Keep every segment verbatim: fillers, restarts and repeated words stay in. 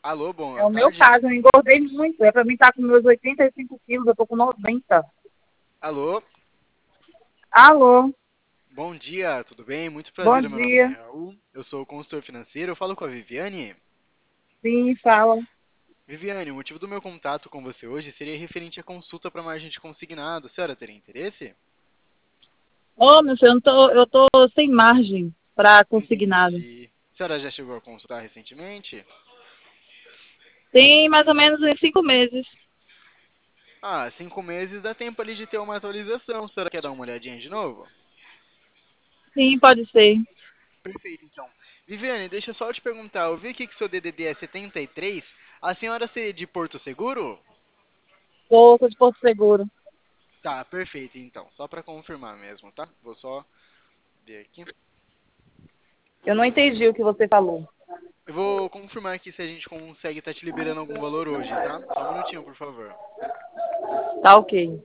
Alô, É boa o meu tarde. caso, eu engordei muito. É pra mim estar com meus oitenta e cinco quilos, eu tô com noventa. Alô, Alô, bom dia, tudo bem? Muito bom prazer, meu nome é dia. Raul, eu sou consultor financeiro, eu falo com a Viviane. Sim, fala. Viviane, o motivo do meu contato com você hoje seria referente à consulta para margem de consignado. A senhora teria interesse? Ô, meu filho, eu, não tô, eu tô sem margem pra consignado. Entendi. A senhora já chegou a consultar recentemente? Tem mais ou menos uns cinco meses. Ah, cinco meses dá tempo ali de ter uma atualização. A senhora quer dar uma olhadinha de novo? Sim, pode ser. Perfeito, então. Viviane, deixa eu só te perguntar, eu vi aqui que seu D D D é setenta e três, a senhora seria de Porto Seguro? Pouco de Porto Seguro. Tá, perfeito, então. Só para confirmar mesmo, tá? Vou só ver aqui. Eu não entendi o que você falou. Eu vou confirmar aqui se a gente consegue estar te liberando algum valor hoje, tá? Só um minutinho, por favor. Tá ok.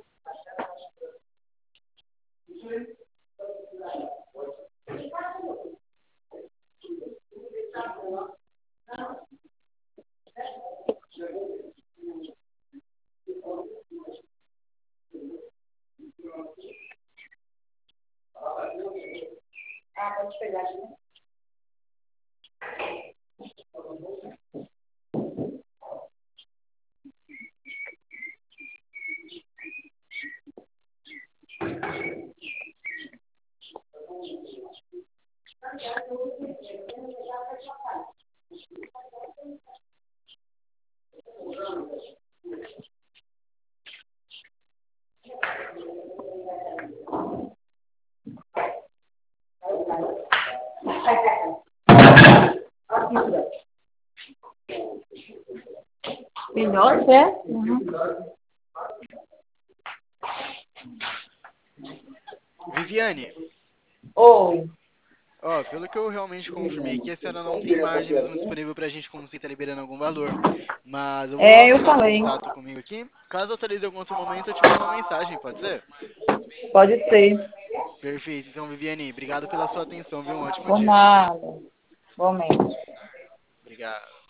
Melhor, é? Uhum. Viviane, Oi. ó, pelo que eu realmente confirmei aqui, a senhora não tem margem mesmo disponível pra gente conseguir estar liberando algum valor. Mas eu vou É, eu manter o falei. contato comigo aqui. Caso eu atualize em algum outro momento, eu te mando uma mensagem, pode ser? Pode ser. Perfeito. Então, Viviane, obrigado pela sua atenção, viu? Um ótimo Por dia. nada. Igualmente. Obrigado.